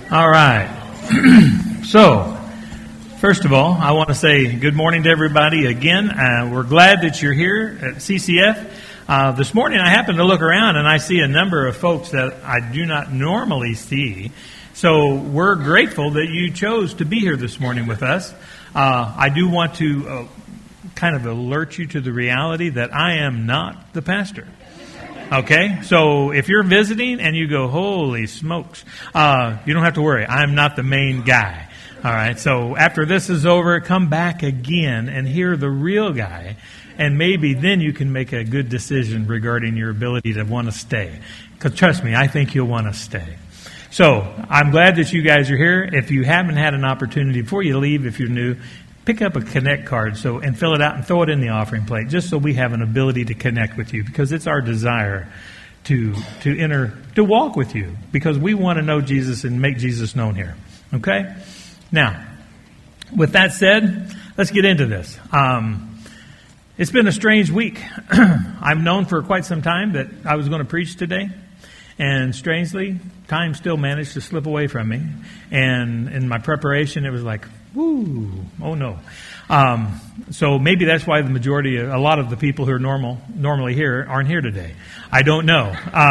All right. So, first of all, I want to say good morning to everybody again. We're glad that you're here at CCF. This morning I happened to look around and I see a number of folks that I do not normally see. So we're grateful that you chose to be here this morning with us. I do want to kind of alert you to the reality that I am not the pastor. Okay, so if you're visiting and you go, holy smokes, you don't have to worry. I'm not the main guy. All right, so after this is over, come back again and hear the real guy, and maybe then you can make a good decision regarding your ability to want to stay. Because trust me, I think you'll want to stay. So I'm glad that you guys are here. If you haven't had an opportunity, before you leave, if you're new, pick up a Connect card and fill it out and throw it in the offering plate, just so we have an ability to connect with you, because it's our desire to walk with you, because we want to know Jesus and make Jesus known here. Okay? Now, with that said, let's get into this. It's been a strange week. I've known for quite some time that I was going to preach today, and strangely, time still managed to slip away from me. And in my preparation, it was like, woo, oh no. So maybe that's why a lot of the people who are normally here aren't here today. I don't know.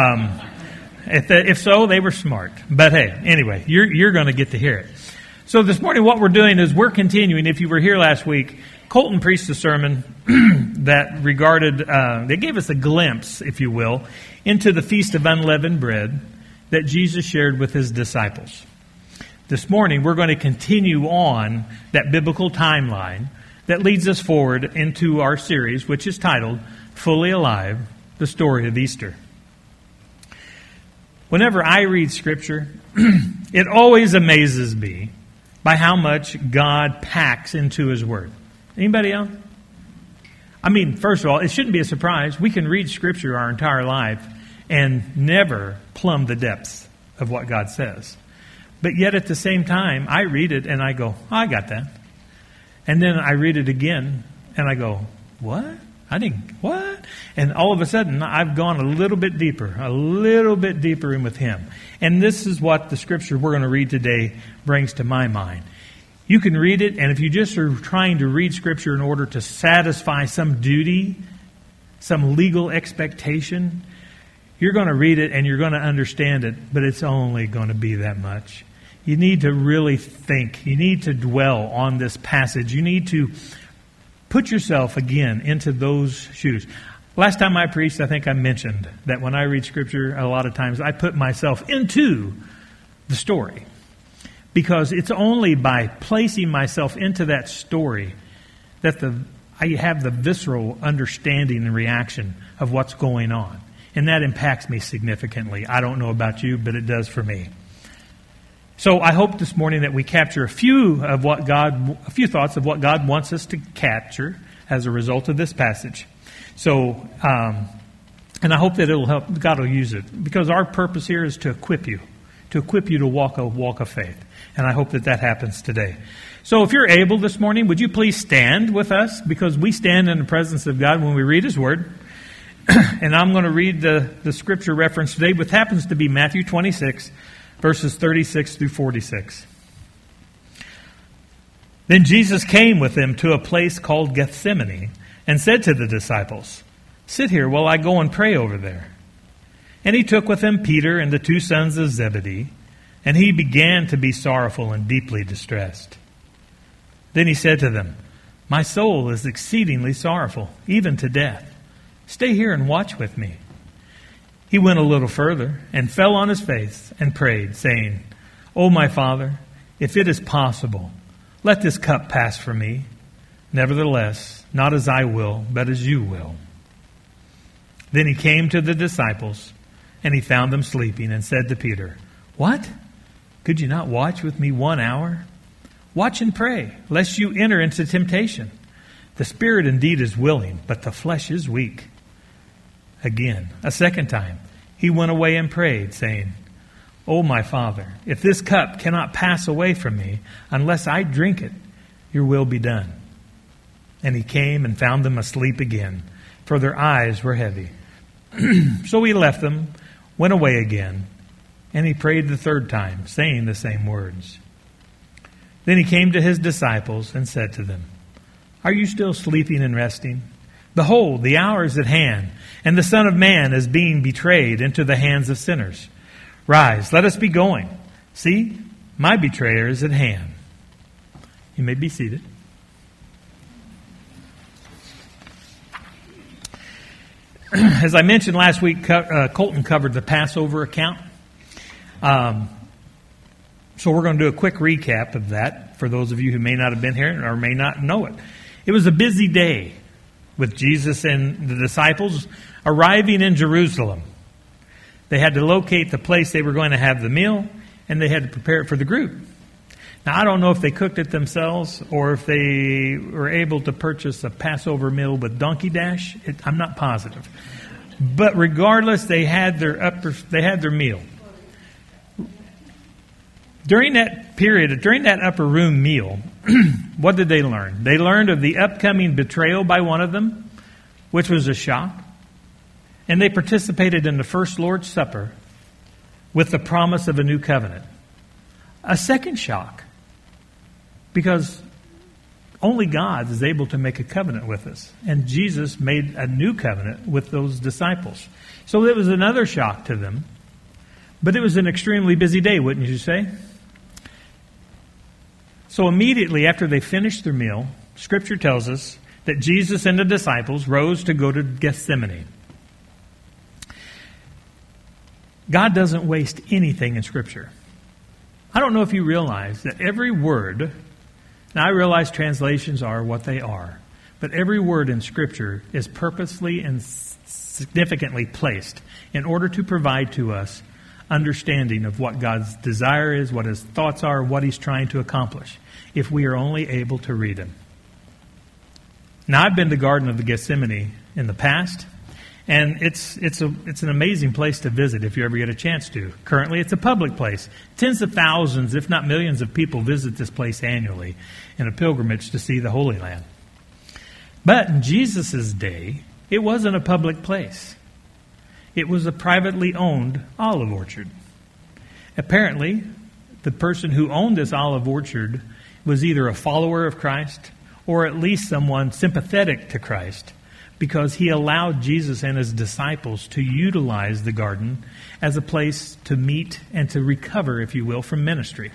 If so, they were smart. But hey, anyway, you're going to get to hear it. So this morning what we're doing is we're continuing. If you were here last week, Colton preached a sermon that they gave us a glimpse, if you will, into the Feast of Unleavened Bread that Jesus shared with his disciples. This morning, we're going to continue on that biblical timeline that leads us forward into our series, which is titled, Fully Alive, the Story of Easter. Whenever I read Scripture, it always amazes me by how much God packs into His Word. Anybody else? I mean, first of all, it shouldn't be a surprise. We can read Scripture our entire life and never plumb the depths of what God says. But yet at the same time, I read it and I go, oh, I got that. And then I read it again and I go, what? What? And all of a sudden, I've gone a little bit deeper in with Him. And this is what the Scripture we're going to read today brings to my mind. You can read it, and if you just are trying to read Scripture in order to satisfy some duty, some legal expectation, you're going to read it and you're going to understand it, but it's only going to be that much. You need to really think. You need to dwell on this passage. You need to put yourself again into those shoes. Last time I preached, I think I mentioned that when I read Scripture, a lot of times I put myself into the story. Because it's only by placing myself into that story that I have the visceral understanding and reaction of what's going on. And that impacts me significantly. I don't know about you, but it does for me. So I hope this morning that we capture a few thoughts of what God wants us to capture as a result of this passage. So, and I hope that it'll help. God will use it, because our purpose here is to equip you to walk a walk of faith. And I hope that happens today. So if you're able this morning, would you please stand with us, because we stand in the presence of God when we read His Word. And I'm going to read the Scripture reference today, which happens to be Matthew 26, verses 36 through 46. Then Jesus came with them to a place called Gethsemane and said to the disciples, "Sit here while I go and pray over there." And He took with Him Peter and the two sons of Zebedee, and He began to be sorrowful and deeply distressed. Then He said to them, "My soul is exceedingly sorrowful, even to death. Stay here and watch with me." He went a little further and fell on His face and prayed, saying, "O my Father, if it is possible, let this cup pass from me. Nevertheless, not as I will, but as you will." Then He came to the disciples, and He found them sleeping, and said to Peter, "What? Could you not watch with me 1 hour? Watch and pray, lest you enter into temptation. The spirit indeed is willing, but the flesh is weak." Again, a second time, He went away and prayed, saying, "O my Father, if this cup cannot pass away from me unless I drink it, your will be done." And He came and found them asleep again, for their eyes were heavy. So He left them, went away again And he prayed the third time, saying the same words. Then he came to his disciples and said to them, Are you still sleeping and resting? Behold, the hour is at hand, and the Son of Man is being betrayed into the hands of sinners. Rise, let us be going. See, my betrayer is at hand. You may be seated. As I mentioned last week, Colton covered the Passover account. So we're going to do a quick recap of that for those of you who may not have been here or may not know it. It was a busy day with Jesus and the disciples arriving in Jerusalem. They had to locate the place they were going to have the meal, and they had to prepare it for the group. Now, I don't know if they cooked it themselves or if they were able to purchase a Passover meal with Donkey Dash. I'm not positive. But regardless, they had their meal. During that period, during that upper room meal, what did they learn? They learned of the upcoming betrayal by one of them, which was a shock. And they participated in the first Lord's Supper with the promise of a new covenant. A second shock, because only God is able to make a covenant with us. And Jesus made a new covenant with those disciples. So it was another shock to them. But it was an extremely busy day, wouldn't you say? So immediately after they finished their meal, Scripture tells us that Jesus and the disciples rose to go to Gethsemane. God doesn't waste anything in Scripture. I don't know if you realize that every word, now I realize translations are what they are, but every word in Scripture is purposely and significantly placed in order to provide to us understanding of what God's desire is, what His thoughts are, what He's trying to accomplish, if we are only able to read Him. Now, I've been to the Garden of Gethsemane in the past, and it's an amazing place to visit if you ever get a chance to. Currently, it's a public place. Tens of thousands, if not millions of people visit this place annually in a pilgrimage to see the Holy Land. But in Jesus' day, it wasn't a public place. It was a privately owned olive orchard. Apparently, the person who owned this olive orchard was either a follower of Christ or at least someone sympathetic to Christ, because he allowed Jesus and his disciples to utilize the garden as a place to meet and to recover, if you will, from ministry.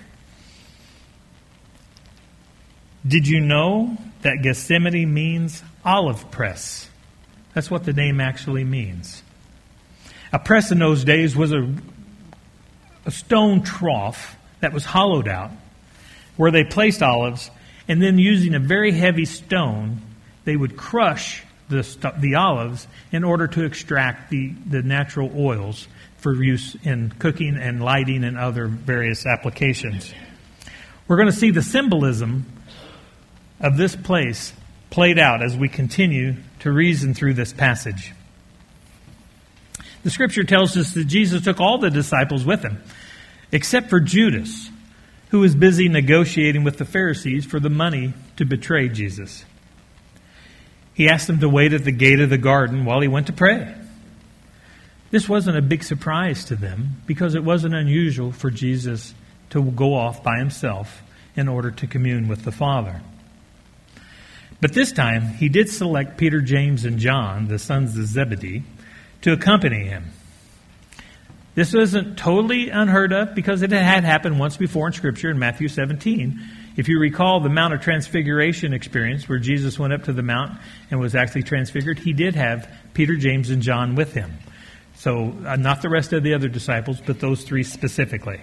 Did you know that Gethsemane means olive press? That's what the name actually means. A press in those days was a stone trough that was hollowed out where they placed olives, and then using a very heavy stone, they would crush the olives in order to extract the natural oils for use in cooking and lighting and other various applications. We're going to see the symbolism of this place played out as we continue to reason through this passage. The Scripture tells us that Jesus took all the disciples with him, except for Judas, who was busy negotiating with the Pharisees for the money to betray Jesus. He asked them to wait at the gate of the garden while he went to pray. This wasn't a big surprise to them because it wasn't unusual for Jesus to go off by himself in order to commune with the Father. But this time, he did select Peter, James, and John, the sons of Zebedee, to accompany him. This wasn't totally unheard of because it had happened once before in Scripture in Matthew 17. If you recall the Mount of Transfiguration experience where Jesus went up to the mount and was actually transfigured, he did have Peter, James, and John with him. So not the rest of the other disciples, but those three specifically.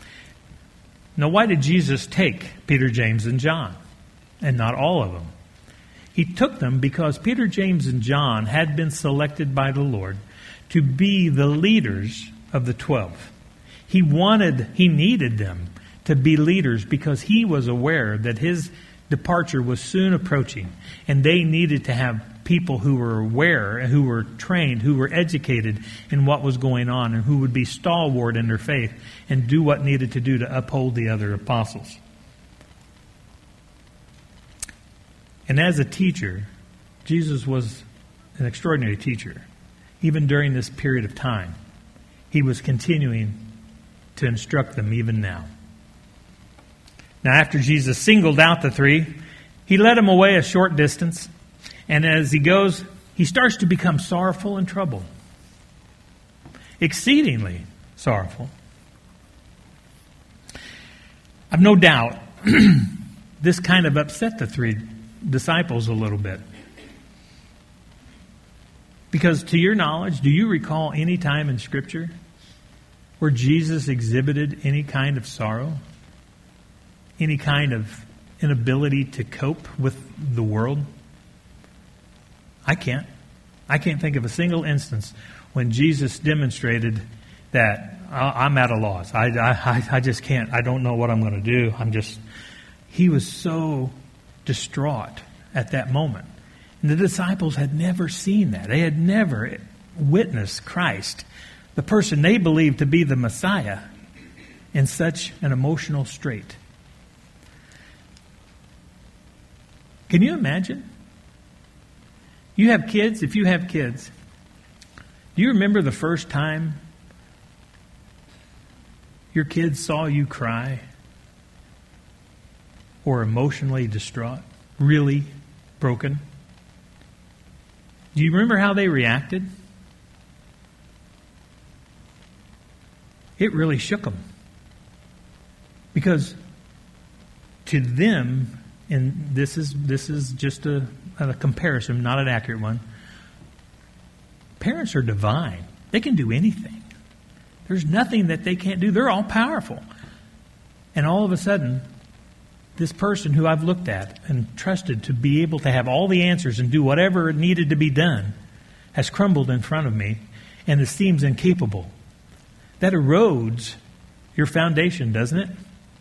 Now, why did Jesus take Peter, James, and John, and not all of them? He took them because Peter, James, and John had been selected by the Lord to be the leaders of the 12. He needed them to be leaders because he was aware that his departure was soon approaching, and they needed to have people who were aware and who were trained, who were educated in what was going on, and who would be stalwart in their faith and do what needed to do to uphold the other apostles. And as a teacher, Jesus was an extraordinary teacher. Even during this period of time, he was continuing to instruct them even now. Now, after Jesus singled out the three, he led them away a short distance. And as he goes, he starts to become sorrowful and troubled. Exceedingly sorrowful. I've no doubt this kind of upset the three disciples a little bit. Because to your knowledge, do you recall any time in Scripture where Jesus exhibited any kind of sorrow? Any kind of inability to cope with the world? I can't. I can't think of a single instance when Jesus demonstrated that I'm at a loss. I just can't. I don't know what I'm going to do. He was so distraught at that moment. And the disciples had never seen that. They had never witnessed Christ, the person they believed to be the Messiah, in such an emotional strait. Can you imagine? You have kids. If you have kids, do you remember the first time your kids saw you cry or emotionally distraught, really broken? Do you remember how they reacted? It really shook them. Because to them, and this is just a comparison, not an accurate one, parents are divine. They can do anything. There's nothing that they can't do. They're all powerful. And all of a sudden, this person who I've looked at and trusted to be able to have all the answers and do whatever needed to be done has crumbled in front of me and it seems incapable. That erodes your foundation, doesn't it?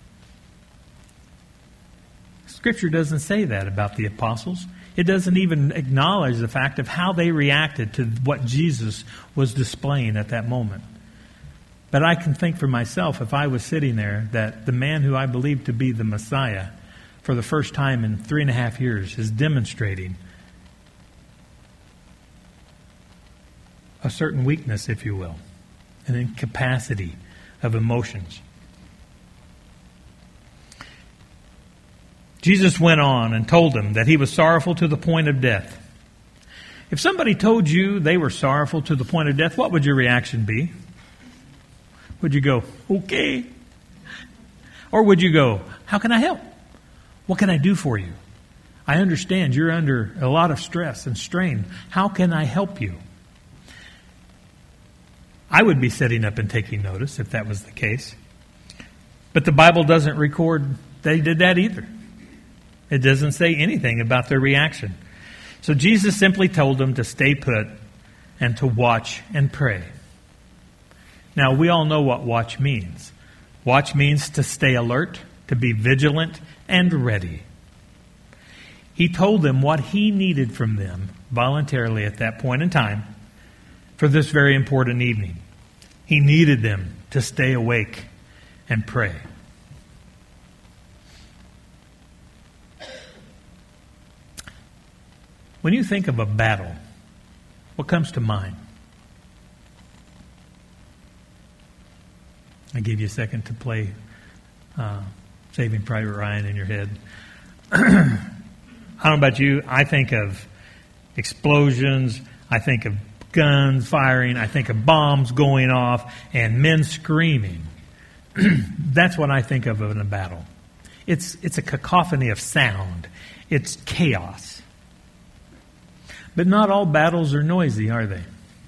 Scripture doesn't say that about the apostles. It doesn't even acknowledge the fact of how they reacted to what Jesus was displaying at that moment. But I can think for myself, if I was sitting there, that the man who I believe to be the Messiah for the first time in 3.5 years is demonstrating a certain weakness, if you will, an incapacity of emotions. Jesus went on and told them that he was sorrowful to the point of death. If somebody told you they were sorrowful to the point of death, what would your reaction be? Would you go, okay? Or would you go, how can I help? What can I do for you? I understand you're under a lot of stress and strain. How can I help you? I would be sitting up and taking notice if that was the case. But the Bible doesn't record they did that either. It doesn't say anything about their reaction. So Jesus simply told them to stay put and to watch and pray. Now, we all know what watch means. Watch means to stay alert, to be vigilant, and ready. He told them what he needed from them voluntarily at that point in time for this very important evening. He needed them to stay awake and pray. When you think of a battle, what comes to mind? I gave you a second to play Saving Private Ryan in your head. I don't know about you. I think of explosions. I think of guns firing. I think of bombs going off and men screaming. That's what I think of in a battle. It's a cacophony of sound. It's chaos. But not all battles are noisy, are they?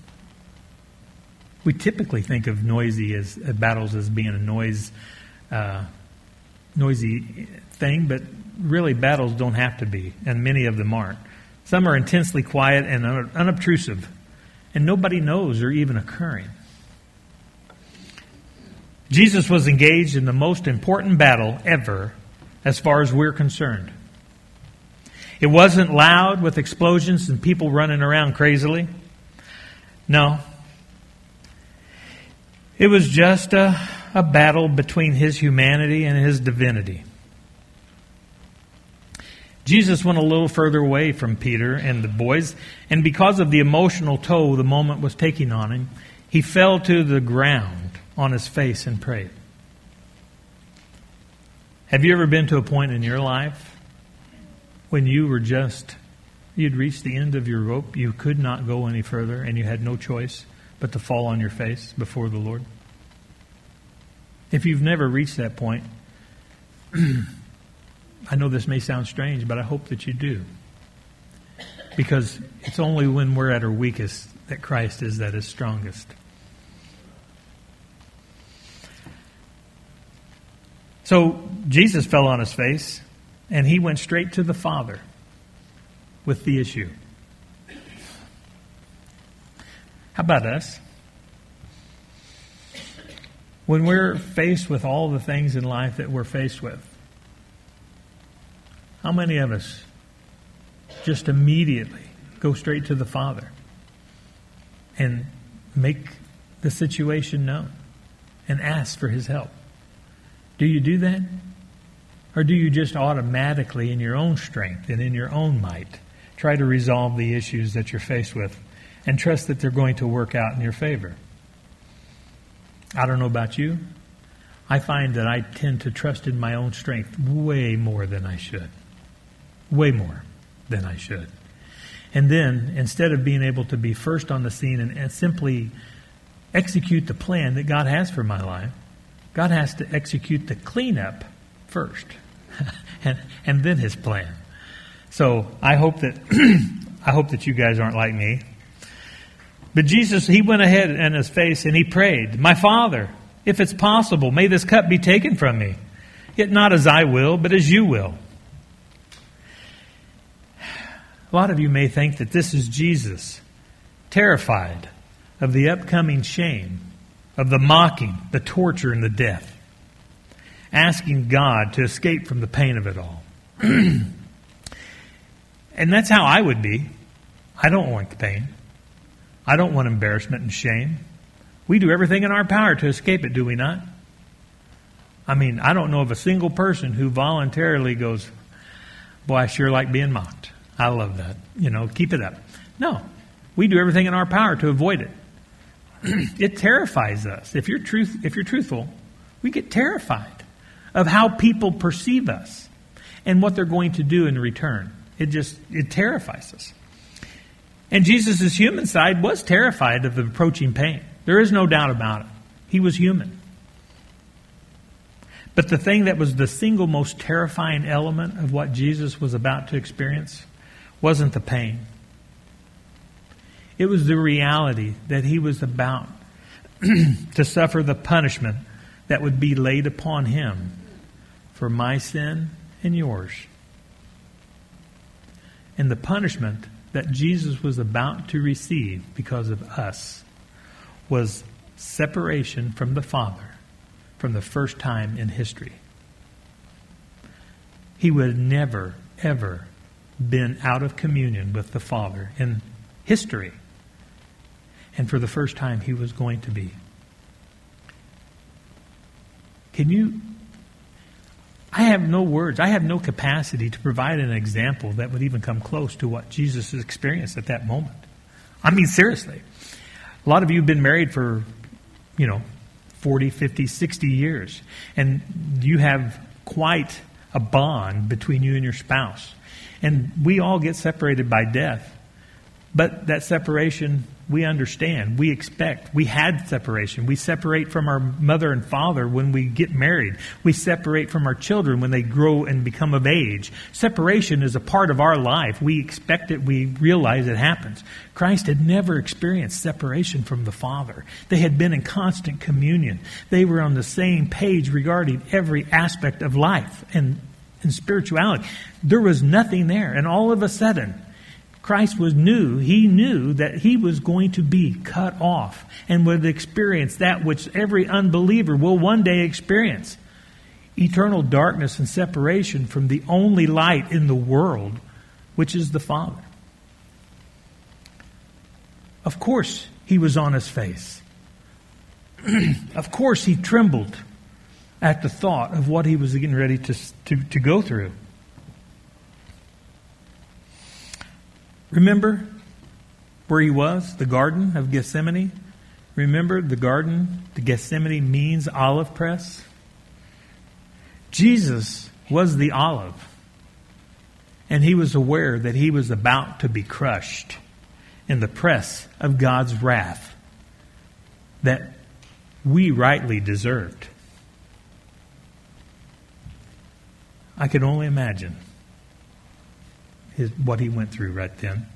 We typically think of battles as being a noisy thing, but really battles don't have to be, and many of them aren't. Some are intensely quiet and unobtrusive, and nobody knows they're even occurring. Jesus was engaged in the most important battle ever, as far as we're concerned. It wasn't loud with explosions and people running around crazily. No. It was just a battle between his humanity and his divinity. Jesus went a little further away from Peter and the boys, and because of the emotional toll the moment was taking on him, he fell to the ground on his face and prayed. Have you ever been to a point in your life when you'd reached the end of your rope, you could not go any further, and you had no choice but to fall on your face before the Lord? If you've never reached that point, I know this may sound strange, but I hope that you do. Because it's only when we're at our weakest that Christ is at His strongest. So Jesus fell on His face, and He went straight to the Father with the issue. How about us? When we're faced with all the things in life that we're faced with, how many of us just immediately go straight to the Father and make the situation known and ask for His help? Do you do that? Or do you just automatically, in your own strength and in your own might, try to resolve the issues that you're faced with and trust that they're going to work out in your favor? I don't know about you. I find that I tend to trust in my own strength way more than I should. Way more than I should. And then, instead of being able to be first on the scene and simply execute the plan that God has for my life, God has to execute the cleanup first, and then His plan. So I hope that you guys aren't like me. But Jesus, He went ahead in His face and He prayed, "My Father, if it's possible, may this cup be taken from me. Yet not as I will, but as you will." A lot of you may think that this is Jesus, terrified of the upcoming shame, of the mocking, the torture, and the death, asking God to escape from the pain of it all. And that's how I would be. I don't want the pain. I don't want embarrassment and shame. We do everything in our power to escape it, do we not? I mean, I don't know of a single person who voluntarily goes, "Boy, I sure like being mocked. I love that. Keep it up." No. We do everything in our power to avoid it. It terrifies us. If you're truthful, we get terrified of how people perceive us and what they're going to do in return. It terrifies us. And Jesus' human side was terrified of the approaching pain. There is no doubt about it. He was human. But the thing that was the single most terrifying element of what Jesus was about to experience wasn't the pain. It was the reality that He was about to suffer the punishment that would be laid upon Him for my sin and yours. And the punishment that Jesus was about to receive because of us was separation from the Father from the first time in history. He would never, ever been out of communion with the Father in history. And for the first time, He was going to be. I have no words. I have no capacity to provide an example that would even come close to what Jesus experienced at that moment. I mean, seriously. A lot of you have been married for, 40, 50, 60 years. And you have quite a bond between you and your spouse. And we all get separated by death. But that separation, we understand, we expect. We had separation. We separate from our mother and father when we get married. We separate from our children when they grow and become of age. Separation is a part of our life. We expect it. We realize it happens. Christ had never experienced separation from the Father. They had been in constant communion. They were on the same page regarding every aspect of life and spirituality. There was nothing there. And all of a sudden, Christ He knew that He was going to be cut off and would experience that which every unbeliever will one day experience. Eternal darkness and separation from the only light in the world, which is the Father. Of course, He was on His face. Of course, He trembled at the thought of what He was getting ready to go through. Remember where He was, the Garden of Gethsemane? Remember the Garden, the Gethsemane means olive press? Jesus was the olive. And he was aware that he was about to be crushed in the press of God's wrath that we rightly deserved. I could only imagine what he went through right then.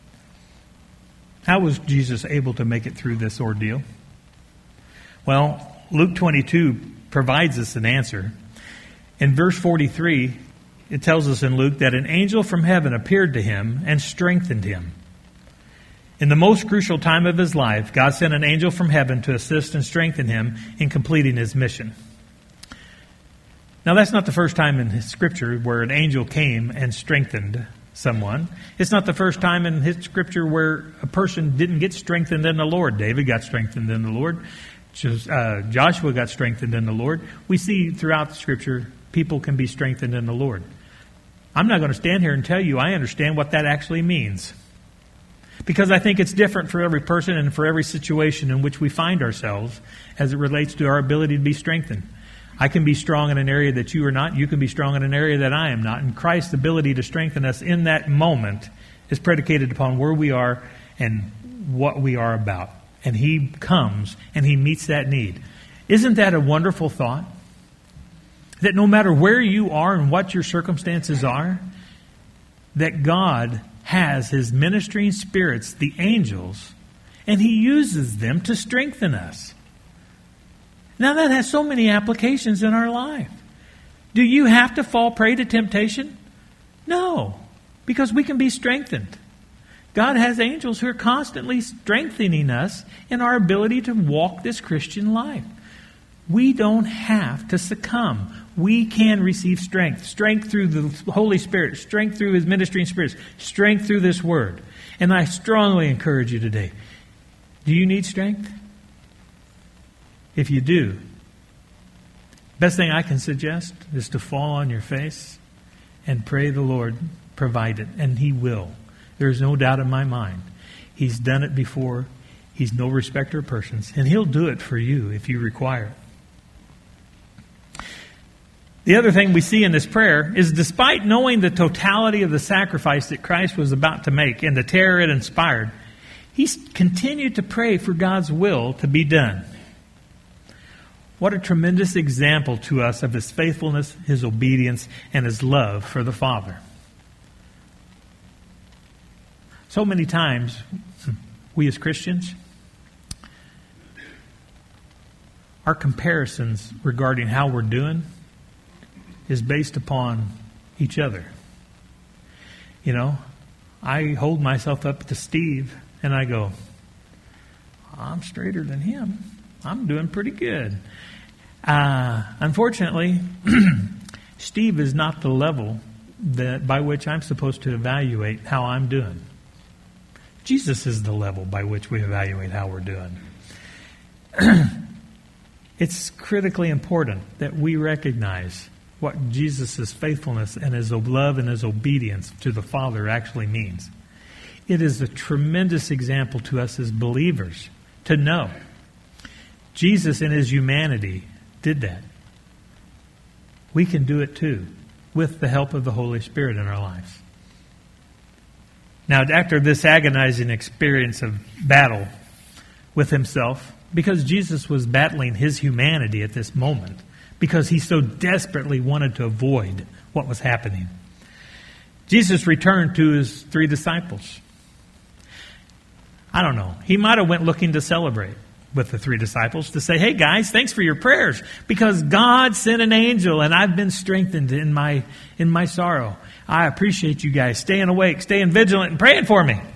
How was Jesus able to make it through this ordeal? Well, Luke 22 provides us an answer. In verse 43, it tells us in Luke that an angel from heaven appeared to him and strengthened him. In the most crucial time of his life, God sent an angel from heaven to assist and strengthen him in completing his mission. Now, that's not the first time in Scripture where an angel came and strengthened someone. It's not the first time in his Scripture where a person didn't get strengthened in the Lord. David got strengthened in the Lord. Joshua got strengthened in the Lord. We see throughout the Scripture people can be strengthened in the Lord. I'm not going to stand here and tell you I understand what that actually means, because I think it's different for every person and for every situation in which we find ourselves as it relates to our ability to be strengthened. I can be strong in an area that you are not. You can be strong in an area that I am not. And Christ's ability to strengthen us in that moment is predicated upon where we are and what we are about. And He comes and He meets that need. Isn't that a wonderful thought? That no matter where you are and what your circumstances are, that God has His ministering spirits, the angels, and He uses them to strengthen us. Now that has so many applications in our life. Do you have to fall prey to temptation? No, because we can be strengthened. God has angels who are constantly strengthening us in our ability to walk this Christian life. We don't have to succumb. We can receive strength. Strength through the Holy Spirit. Strength through His ministering spirits. Strength through this Word. And I strongly encourage you today. Do you need strength? If you do, best thing I can suggest is to fall on your face and pray the Lord provide it. And He will. There's no doubt in my mind. He's done it before. He's no respecter of persons. And He'll do it for you if you require it. The other thing we see in this prayer is, despite knowing the totality of the sacrifice that Christ was about to make and the terror it inspired, he continued to pray for God's will to be done. What a tremendous example to us of His faithfulness, His obedience, and His love for the Father. So many times, we as Christians, our comparisons regarding how we're doing is based upon each other. You know, I hold myself up to Steve and I go, I'm straighter than him. I'm doing pretty good. Unfortunately, Steve is not the level by which I'm supposed to evaluate how I'm doing. Jesus is the level by which we evaluate how we're doing. It's critically important that we recognize what Jesus' faithfulness and His love and His obedience to the Father actually means. It is a tremendous example to us as believers to know Jesus in His humanity did that. We can do it too, with the help of the Holy Spirit in our lives. Now, after this agonizing experience of battle with Himself, because Jesus was battling His humanity at this moment, because He so desperately wanted to avoid what was happening, Jesus returned to His 3 disciples. I don't know. He might have went looking to celebrate with the 3 disciples to say, hey guys, thanks for your prayers, because God sent an angel and I've been strengthened in my sorrow. I appreciate you guys staying awake, staying vigilant, and praying for me.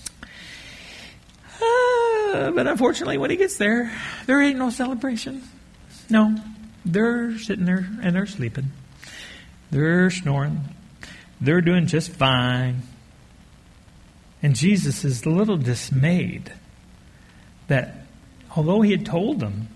But unfortunately, when He gets there ain't no celebration. No, they're sitting there and they're sleeping. They're snoring. They're doing just fine. And Jesus is a little dismayed that although He had told them,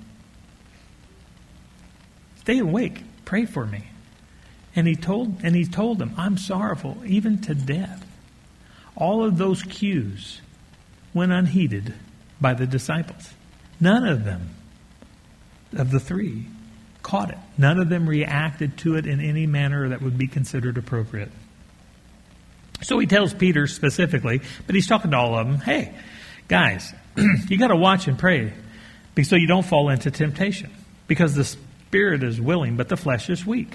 stay awake, pray for me. And he told them, I'm sorrowful, even to death. All of those cues went unheeded by the disciples. None of them, of the 3, caught it. None of them reacted to it in any manner that would be considered appropriate. So he tells Peter specifically, but he's talking to all of them, hey, guys, you got to watch and pray so you don't fall into temptation. Because the spirit is willing, but the flesh is weak.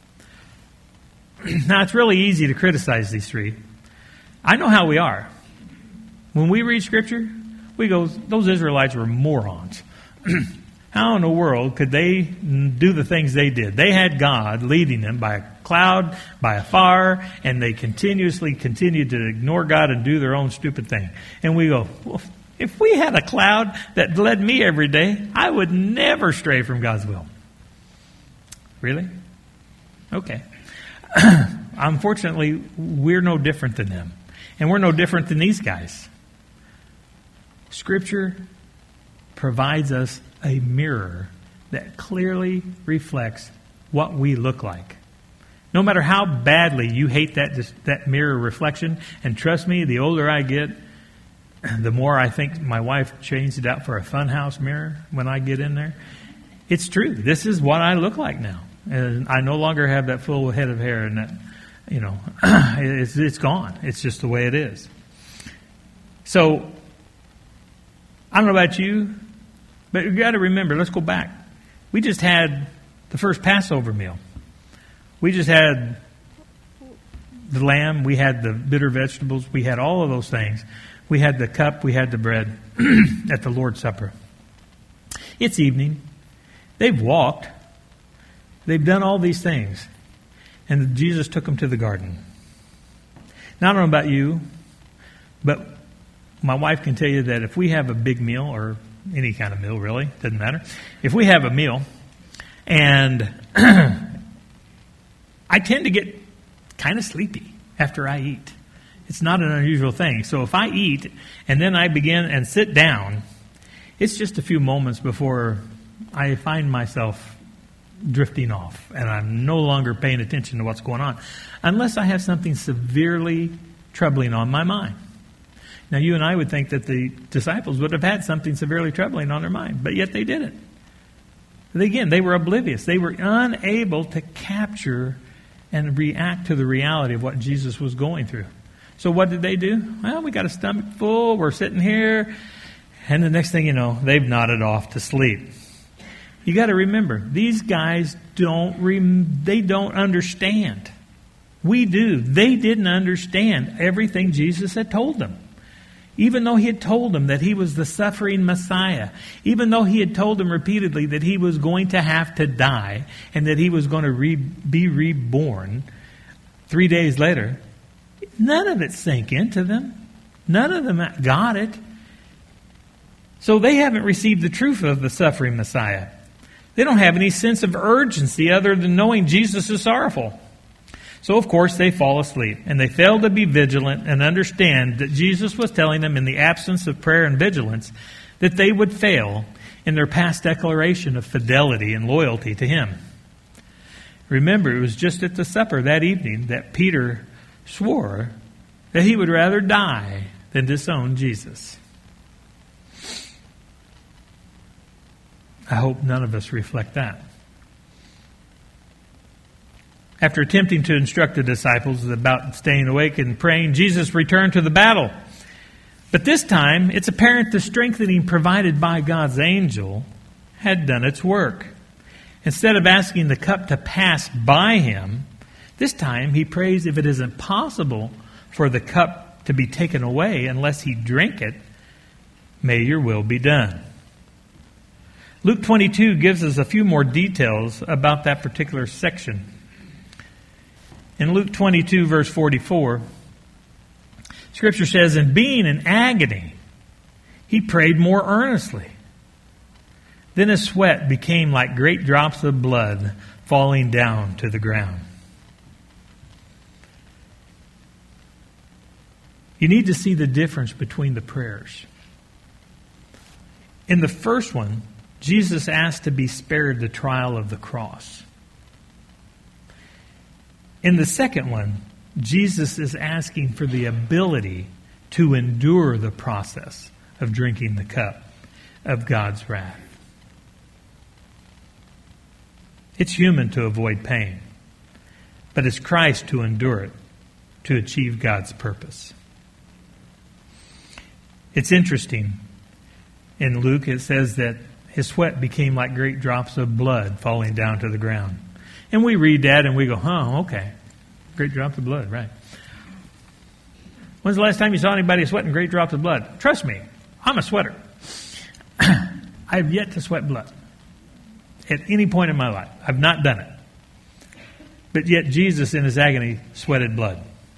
Now, it's really easy to criticize these three. I know how we are. When we read Scripture, we go, those Israelites were morons. How in the world could they do the things they did? They had God leading them by a cloud, by a fire, and they continued to ignore God and do their own stupid thing. And we go, well, if we had a cloud that led me every day, I would never stray from God's will. Really? Okay. Unfortunately, we're no different than them. And we're no different than these guys. Scripture provides us a mirror that clearly reflects what we look like. No matter how badly you hate that mirror reflection, and trust me, the older I get, the more I think my wife changed it out for a funhouse mirror when I get in there. It's true. This is what I look like now. And I no longer have that full head of hair and that, it's gone. It's just the way it is. So, I don't know about you, but you got to remember, let's go back. We just had the first Passover meal. We just had the lamb, we had the bitter vegetables, we had all of those things. We had the cup, we had the bread at the Lord's Supper. It's evening. They've walked. They've done all these things. And Jesus took them to the garden. Now, I don't know about you, but my wife can tell you that if we have a big meal, or any kind of meal really, doesn't matter. If we have a meal, and I tend to get kind of sleepy after I eat. It's not an unusual thing. So if I eat and then I begin and sit down, it's just a few moments before I find myself drifting off and I'm no longer paying attention to what's going on, unless I have something severely troubling on my mind. Now, you and I would think that the disciples would have had something severely troubling on their mind, but yet they didn't. Again, they were oblivious. They were unable to capture and react to the reality of what Jesus was going through. So what did they do? Well, we got a stomach full. We're sitting here. And the next thing you know, they've nodded off to sleep. You got to remember, these guys don't understand. We do. They didn't understand everything Jesus had told them. Even though he had told them that he was the suffering Messiah, even though he had told them repeatedly that he was going to have to die and that he was going to be reborn 3 days later, none of it sank into them. None of them got it. So they haven't received the truth of the suffering Messiah. They don't have any sense of urgency other than knowing Jesus is sorrowful. So, of course, they fall asleep, and they fail to be vigilant and understand that Jesus was telling them in the absence of prayer and vigilance that they would fail in their past declaration of fidelity and loyalty to him. Remember, it was just at the supper that evening that Peter swore that he would rather die than disown Jesus. I hope none of us reflect that. After attempting to instruct the disciples about staying awake and praying, Jesus returned to the battle. But this time, it's apparent the strengthening provided by God's angel had done its work. Instead of asking the cup to pass by him, this time he prays, if it isn't possible for the cup to be taken away unless he drank it, may your will be done. Luke 22 gives us a few more details about that particular section. In Luke 22, verse 44, Scripture says, and being in agony, he prayed more earnestly. Then his sweat became like great drops of blood falling down to the ground. You need to see the difference between the prayers. In the first one, Jesus asked to be spared the trial of the cross. In the second one, Jesus is asking for the ability to endure the process of drinking the cup of God's wrath. It's human to avoid pain, but it's Christ to endure it, to achieve God's purpose. It's interesting. In Luke, it says that his sweat became like great drops of blood falling down to the ground. And we read that and we go, okay. Great drops of blood, right. When's the last time you saw anybody sweating great drops of blood? Trust me, I'm a sweater. I've yet to sweat blood at any point in my life. I've not done it. But yet Jesus in his agony sweated blood.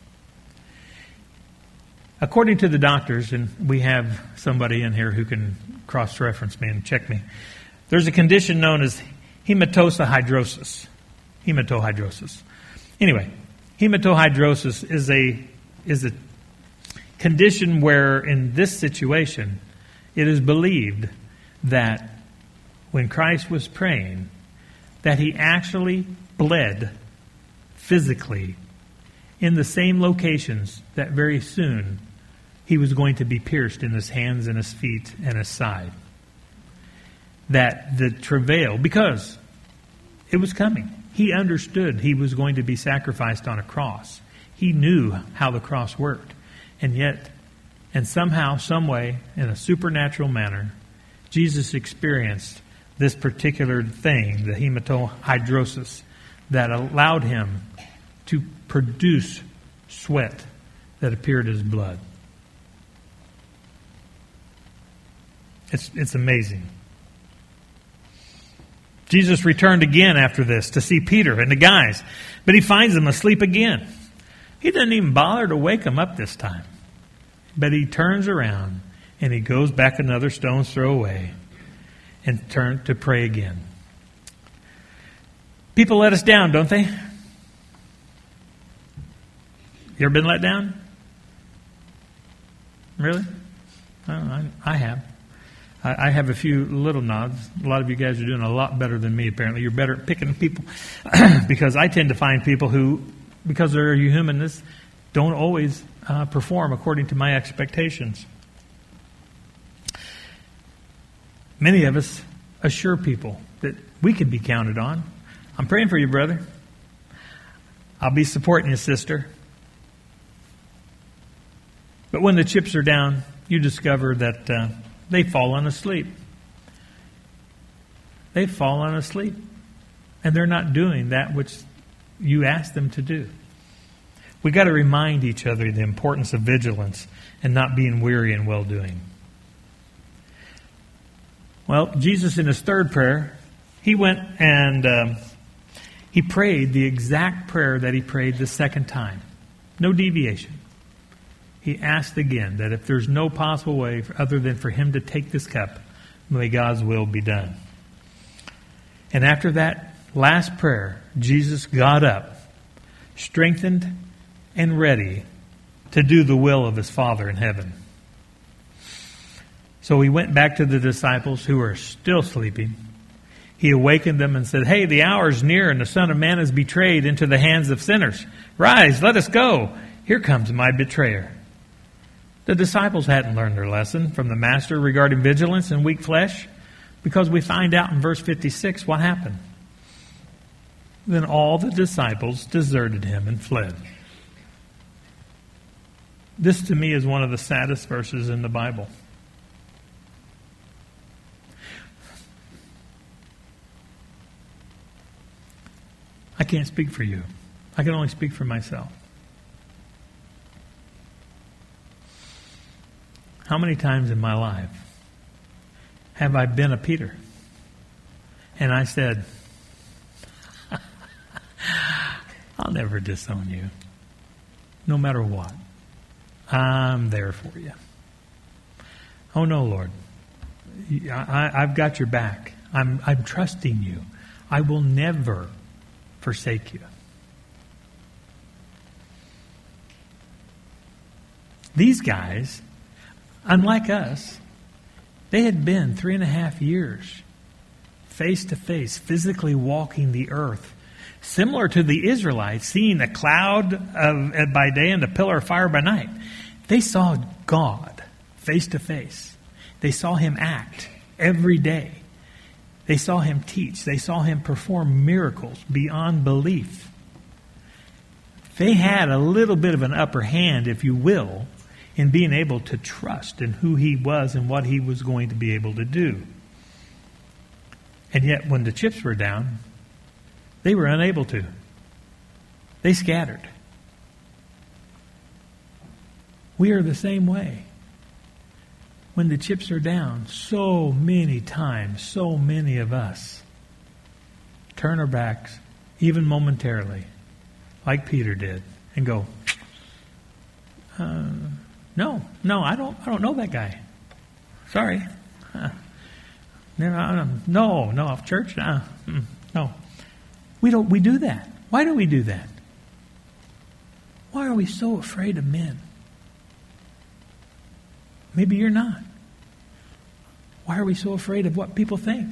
According to the doctors, and we have somebody in here who can cross-reference me and check me, there's a condition known as hematohydrosis. Hematohydrosis. Anyway, hematohydrosis is a condition where, in this situation, it is believed that when Christ was praying, that he actually bled physically in the same locations that very soon he was going to be pierced in his hands and his feet and his side. That the travail, because it was coming. He understood he was going to be sacrificed on a cross. He knew how the cross worked. And yet, and somehow, some way, in a supernatural manner, Jesus experienced this particular thing, the hematohydrosis, that allowed him to produce sweat that appeared as blood. It's amazing. Jesus returned again after this to see Peter and the guys, but he finds them asleep again. He doesn't even bother to wake them up this time. But he turns around and he goes back another stone's throw away and turns to pray again. People let us down, don't they? You ever been let down? Really? I have. I have a few little nods. A lot of you guys are doing a lot better than me, apparently. You're better at picking people. Because I tend to find people who, because they're humanness, don't always perform according to my expectations. Many of us assure people that we can be counted on. I'm praying for you, brother. I'll be supporting you, sister. But when the chips are down, you discover that they've fallen asleep. They've fallen asleep. And they're not doing that which you asked them to do. We got to remind each other the importance of vigilance and not being weary in well-doing. Well, Jesus in his third prayer, he went and he prayed the exact prayer that he prayed the second time. No deviation. He asked again that if there's no possible way other than for him to take this cup, may God's will be done. And after that last prayer, Jesus got up, strengthened and ready to do the will of his Father in heaven. So he went back to the disciples who were still sleeping. He awakened them and said, "Hey, the hour is near and the Son of Man is betrayed into the hands of sinners. Rise, let us go. Here comes my betrayer." The disciples hadn't learned their lesson from the Master regarding vigilance and weak flesh, because we find out in verse 56 what happened. Then all the disciples deserted him and fled. This to me is one of the saddest verses in the Bible. I can't speak for you. I can only speak for myself. How many times in my life have I been a Peter? And I said, I'll never disown you. No matter what. I'm there for you. Oh no, Lord. I've got your back. I'm trusting you. I will never forsake you. These guys, unlike us, they had been 3.5 years face to face, physically walking the earth. Similar to the Israelites, seeing a cloud by day and a pillar of fire by night. They saw God face to face. They saw him act every day. They saw him teach. They saw him perform miracles beyond belief. They had a little bit of an upper hand, if you will, in being able to trust in who he was and what he was going to be able to do. And yet, when the chips were down, they were unable to. They scattered. We are the same way. When the chips are down, so many times, so many of us turn our backs, even momentarily, like Peter did, and go, no, I don't know that guy. Sorry. No, church, no. We do that. Why do we do that? Why are we so afraid of men? Maybe you're not. Why are we so afraid of what people think?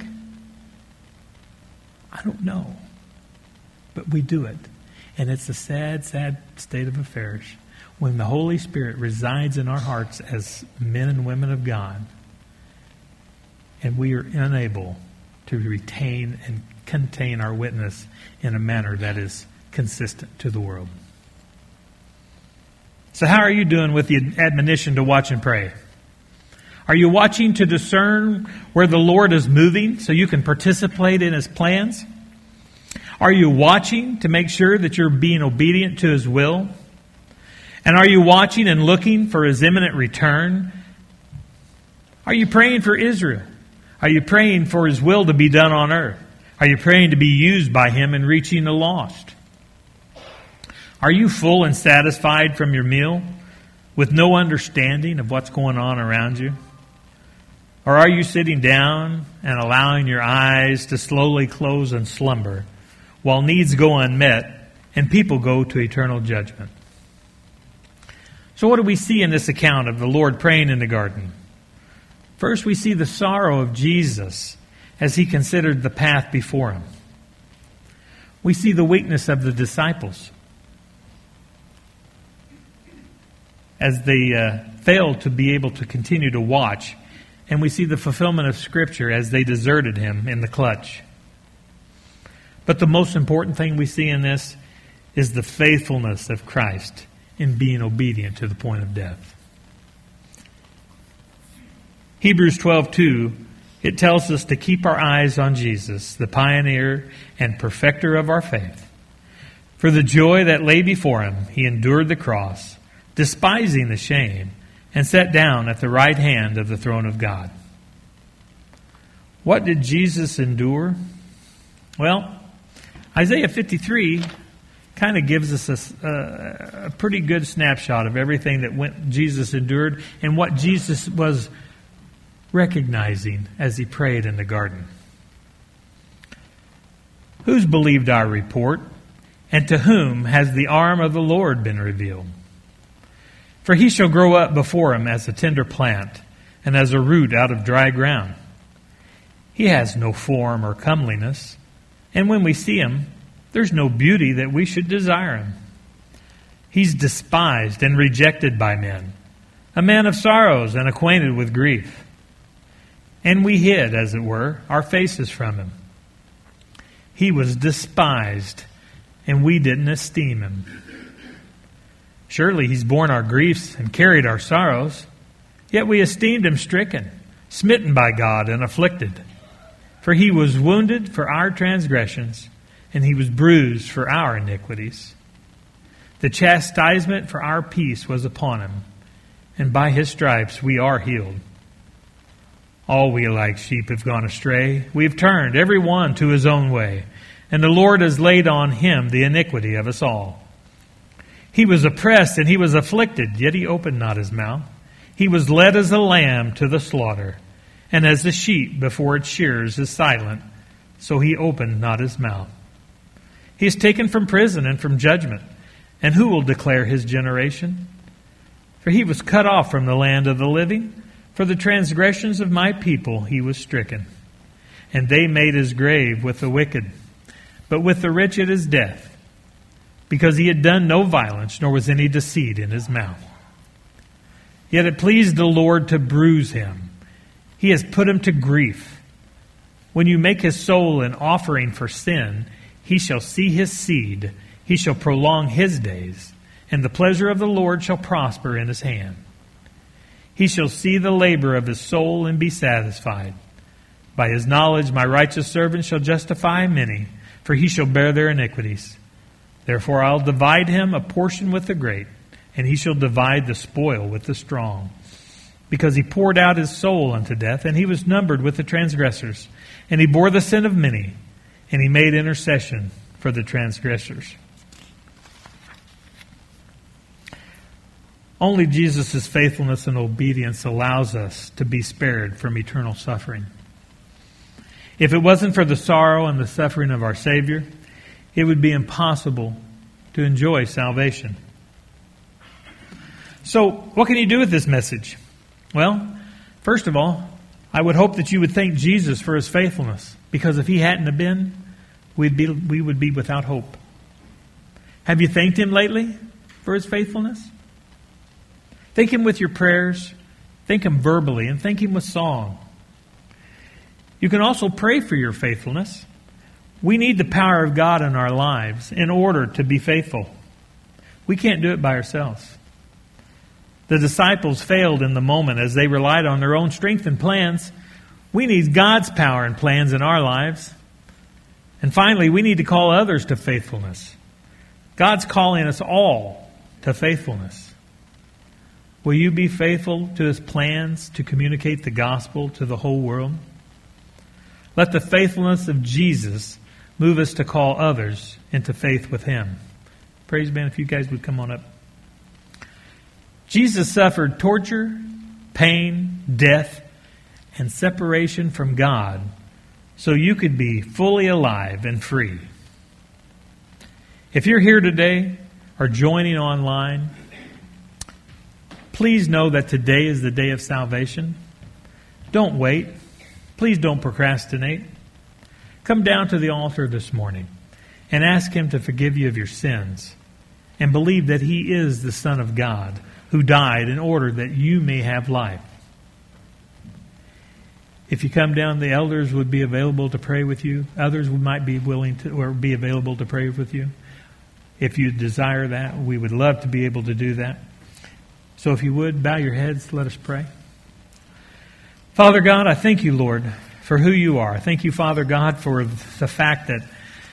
I don't know. But we do it. And it's a sad, sad state of affairs when the Holy Spirit resides in our hearts as men and women of God, and we are unable to retain and contain our witness in a manner that is consistent to the world. So how are you doing with the admonition to watch and pray? Are you watching to discern where the Lord is moving so you can participate in His plans? Are you watching to make sure that you're being obedient to His will? And are you watching and looking for His imminent return? Are you praying for Israel? Are you praying for His will to be done on earth? Are you praying to be used by Him in reaching the lost? Are you full and satisfied from your meal with no understanding of what's going on around you? Or are you sitting down and allowing your eyes to slowly close and slumber while needs go unmet and people go to eternal judgment? So what do we see in this account of the Lord praying in the garden? First, we see the sorrow of Jesus as He considered the path before Him. We see the weakness of the disciples as they failed to be able to continue to watch. And we see the fulfillment of Scripture as they deserted Him in the clutch. But the most important thing we see in this is the faithfulness of Christ in being obedient to the point of death. Hebrews 12:2, it tells us to keep our eyes on Jesus, the pioneer and perfecter of our faith. For the joy that lay before Him, He endured the cross, despising the shame, and sat down at the right hand of the throne of God. What did Jesus endure? Well, Isaiah 53 kind of gives us a pretty good snapshot of everything that Jesus endured and what Jesus was recognizing as He prayed in the garden. Who's believed our report, and to whom has the arm of the Lord been revealed? For He shall grow up before Him as a tender plant, and as a root out of dry ground. He has no form or comeliness, and when we see Him, there's no beauty that we should desire Him. He's despised and rejected by men, a man of sorrows and acquainted with grief. And we hid, as it were, our faces from Him. He was despised, and we didn't esteem Him. Surely He's borne our griefs and carried our sorrows, yet we esteemed Him stricken, smitten by God, and afflicted. For He was wounded for our transgressions, and He was bruised for our iniquities. The chastisement for our peace was upon Him, and by His stripes we are healed. All we like sheep have gone astray. We have turned every one to his own way, and the Lord has laid on Him the iniquity of us all. He was oppressed and He was afflicted, yet He opened not His mouth. He was led as a lamb to the slaughter, and as a sheep before its shearers is silent, so He opened not His mouth. He is taken from prison and from judgment, and who will declare His generation? For He was cut off from the land of the living. For the transgressions of my people He was stricken. And they made His grave with the wicked, but with the rich at His death, because He had done no violence, nor was any deceit in His mouth. Yet it pleased the Lord to bruise Him. He has put Him to grief. When you make his soul an offering for sin, he shall see his seed, he shall prolong his days, and the pleasure of the Lord shall prosper in his hand. He shall see the labor of his soul and be satisfied. By his knowledge my righteous servant shall justify many, for he shall bear their iniquities. Therefore I'll divide him a portion with the great, and he shall divide the spoil with the strong. Because he poured out his soul unto death, and he was numbered with the transgressors. And he bore the sin of many, and he made intercession for the transgressors. Only Jesus' faithfulness and obedience allows us to be spared from eternal suffering. If it wasn't for the sorrow and the suffering of our Savior, it would be impossible to enjoy salvation. So, what can you do with this message? Well, first of all, I would hope that you would thank Jesus for his faithfulness, because if he hadn't have been, we would be without hope. Have you thanked him lately for his faithfulness? Thank him with your prayers, thank him verbally, and thank him with song. You can also pray for your faithfulness. We need the power of God in our lives in order to be faithful. We can't do it by ourselves. The disciples failed in the moment as they relied on their own strength and plans. We need God's power and plans in our lives. And finally, we need to call others to faithfulness. God's calling us all to faithfulness. Will you be faithful to his plans to communicate the gospel to the whole world? Let the faithfulness of Jesus move us to call others into faith with him. Praise band, if you guys would come on up. Jesus suffered torture, pain, death, and separation from God so you could be fully alive and free. If you're here today or joining online, please know that today is the day of salvation. Don't wait. Please don't procrastinate. Come down to the altar this morning and ask him to forgive you of your sins and believe that he is the Son of God who died in order that you may have life. If you come down, the elders would be available to pray with you. Others might be willing to or be available to pray with you. If you desire that, we would love to be able to do that. So if you would, bow your heads, let us pray. Father God, I thank you, Lord, for who you are. I thank you, Father God, for the fact that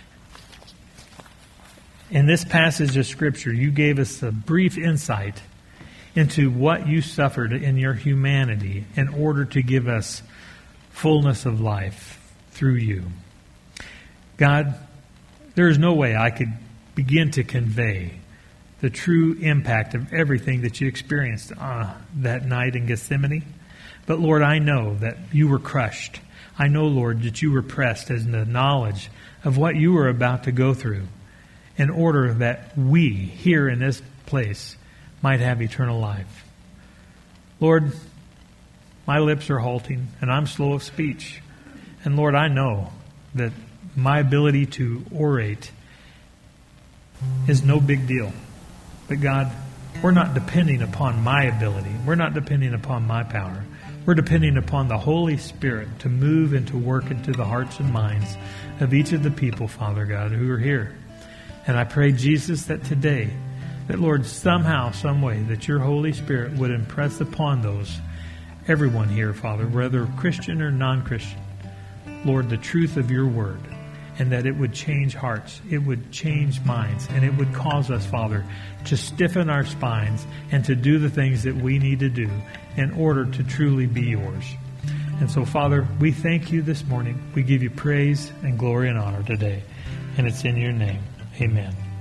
in this passage of Scripture, you gave us a brief insight into what you suffered in your humanity in order to give us fullness of life through you. God, there is no way I could begin to convey the true impact of everything that you experienced that night in Gethsemane. But Lord, I know that you were crushed. I know, Lord, that you were pressed as in the knowledge of what you were about to go through in order that we here in this place might have eternal life. Lord, my lips are halting and I'm slow of speech. And Lord, I know that my ability to orate is no big deal. But God, we're not depending upon my ability. We're not depending upon my power. We're depending upon the Holy Spirit to move and to work into the hearts and minds of each of the people, Father God, who are here. And I pray, Jesus, that today, that, Lord, somehow, some way, that your Holy Spirit would impress upon everyone here, Father, whether Christian or non-Christian, Lord, the truth of your word, and that it would change hearts, it would change minds, and it would cause us, Father, to stiffen our spines and to do the things that we need to do in order to truly be yours. And so, Father, we thank you this morning. We give you praise and glory and honor today. And it's in your name. Amen.